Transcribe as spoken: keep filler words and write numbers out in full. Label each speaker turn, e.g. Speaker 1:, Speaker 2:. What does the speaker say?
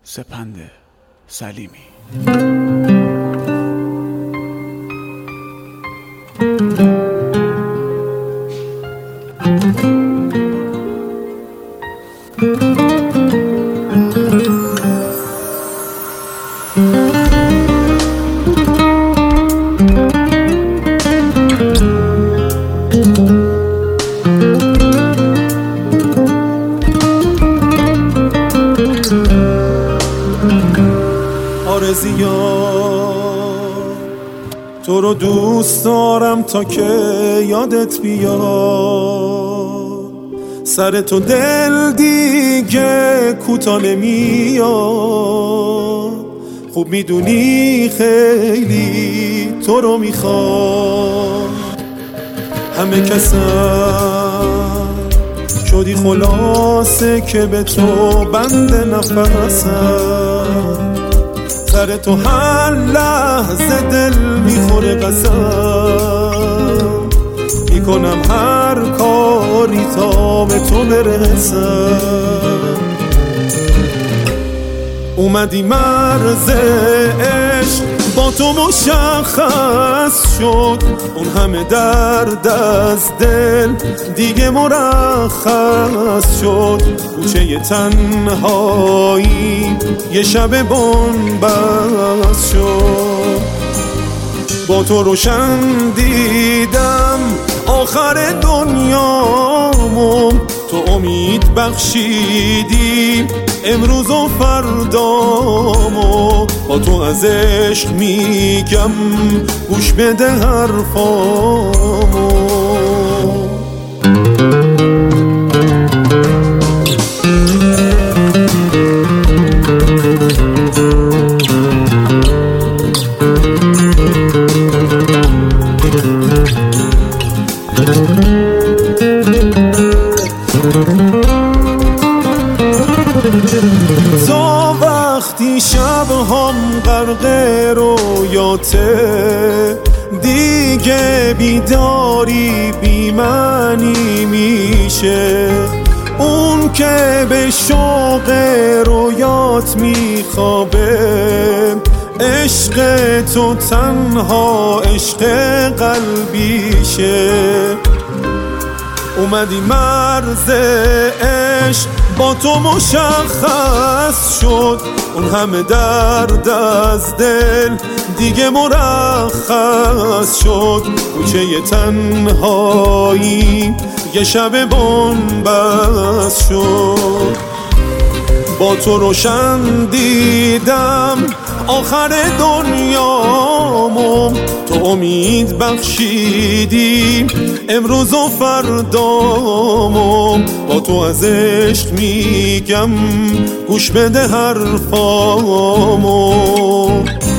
Speaker 1: سپند سلیمی.
Speaker 2: آرزیا تو رو دوست دارم تا که یادت بیاد، سر تو دل دیگه کوتاه نمیاد. خوب میدونی خیلی تو رو میخوام، همه کسم شدی خلاصه که به تو بند نفسم. سر تو هر لحظه دل میخوره قسم، میکنم هر کاری تا به تو برسم. اومدی مرز عشق با تو مشخص شد، اون همه درد از دل دیگه مرخص شد. کوچه تنهایی یه شب بنبست شد، با تو روشن دیدم آخر دنیامو. تو امید بخشیدی امروز و فردامو، با تو از عشق میگم گوش بده حرفامو. تو وقتی شبهام غرق رویاته، دیگه بیداری بی معنی میشه. اون که به شوق رویات میخوابه، عشق تو تنها عشق قلبیشه. اومدی مرز عشق با تو مشخص شد، اون همه درد از دل دیگه مرخص شد. کوچه تنهایی یه شب بنبست شد، با تو روشن دیدم آخر دنیامو. تو امید بخشیدی امروز و فردامو، با تو از عشق میگم گوش بده حرفامو.